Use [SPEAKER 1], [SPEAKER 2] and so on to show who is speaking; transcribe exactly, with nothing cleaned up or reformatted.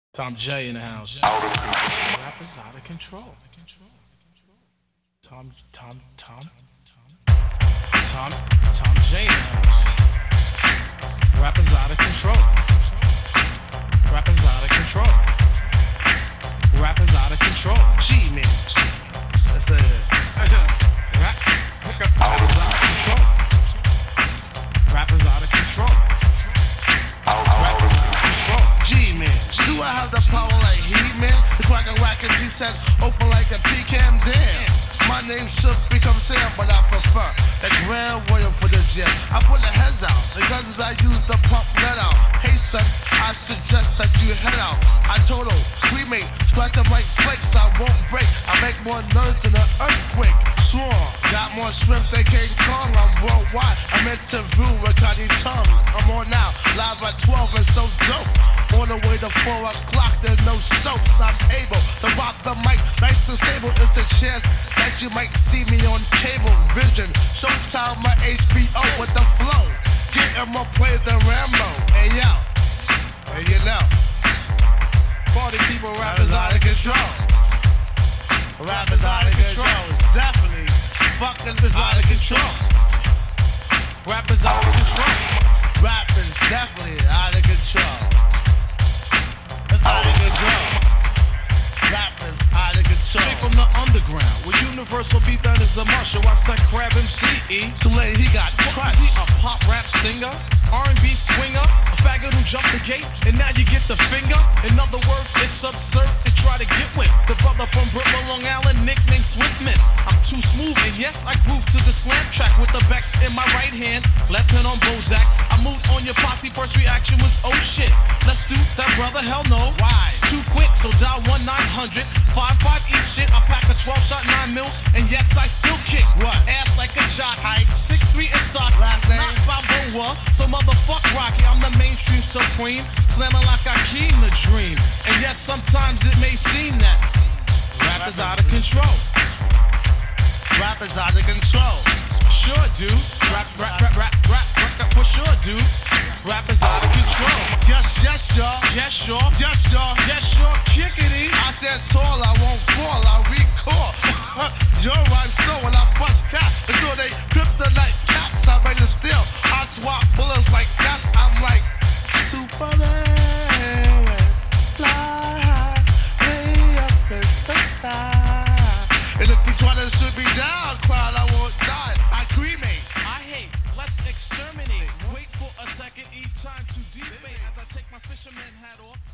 [SPEAKER 1] Tom J in the house. Rappers out of control. Tom, Tom, Tom, Tom, Tom J in the house. Rappers out of control. Rappers out of control. Rappers out of control. G-Man. That's it. Rap, rappers out of control. Rappers out of control. Rappers out of control.
[SPEAKER 2] G-Man. Do I have the power like He-Man? The cracker rackets, he said, open like a pecan. Damn. My name should become Sam, but I prefer the Grand Royal for the gym. I put the heads out, the guns I use to pump lead out. Hey son, I suggest that you head out. I told her, cremate, scratch them like flakes, I won't break. I make more noise than an earthquake. Sworn, got more strength than King Kong. I'm worldwide, I'm interviewed with Connie Tongue. I'm on now, live at twelve and so dope. On the way to four o'clock, there's no soaps. I'm able to rock the mic, nice and stable. It's the chance that you might see me on cable vision. Showtime, my H B O with the flow. Getting more play than Rambo. Hey yo, hey you know,
[SPEAKER 1] Party people, rappers out of control.
[SPEAKER 2] rappers out of control. It's definitely fucking
[SPEAKER 1] Rappers out of control. Rappers out of control.
[SPEAKER 2] Rappers definitely out of control. Out of control. Rappers out of control.
[SPEAKER 1] Straight from the underground, where universal beat that is a must. Yo, watch that Crab M C E.
[SPEAKER 2] Too late, he got
[SPEAKER 1] Is
[SPEAKER 2] crushed.
[SPEAKER 1] he a pop rap singer? R and B swinger? A faggot who jumped the gate, and now you get the finger? In other words, it's absurd to try to get with the brother from Brooklyn, Long Island, nicknamed Swiftman. I'm too smooth, and yes, I groove to the slam track with the Becks in my right hand, left hand on Bozak. I moved on your posse, first reaction was, oh shit. Let's do that, brother, hell no. Why? It's too quick, so dial one nine hundred, five five eat shit. I pack a twelve shot nine mil, and yes, I still kick.
[SPEAKER 2] What?
[SPEAKER 1] Ass like a jockey, six three in stock,
[SPEAKER 2] Last name?
[SPEAKER 1] not Balboa, so motherfuck Rocky. I'm the mainstream supreme, slamming like I keep the dream. And yes, sometimes it may seem that rappers out of control.
[SPEAKER 2] Rappers out of control.
[SPEAKER 1] Sure, dude. Rap, rap, rap, rap, rap, rap, for sure, dude. Rappers out of control.
[SPEAKER 2] Yes, yes, y'all.
[SPEAKER 1] Yes, sure.
[SPEAKER 2] Yes, y'all.
[SPEAKER 1] Yes, sure. Kickity.
[SPEAKER 2] I said tall, I won't fall, I recall. Your rhyme so when I bust cap until they kryptonite caps. I'm ready to steal. I swap bullets like that. I'm like Superman. Fly high, way up in the sky. And if you try to shoot me down, crowd, I won't die. I cremate.
[SPEAKER 1] I hate. Let's exterminate. Wait for a second each time to debate as I take my fisherman hat off.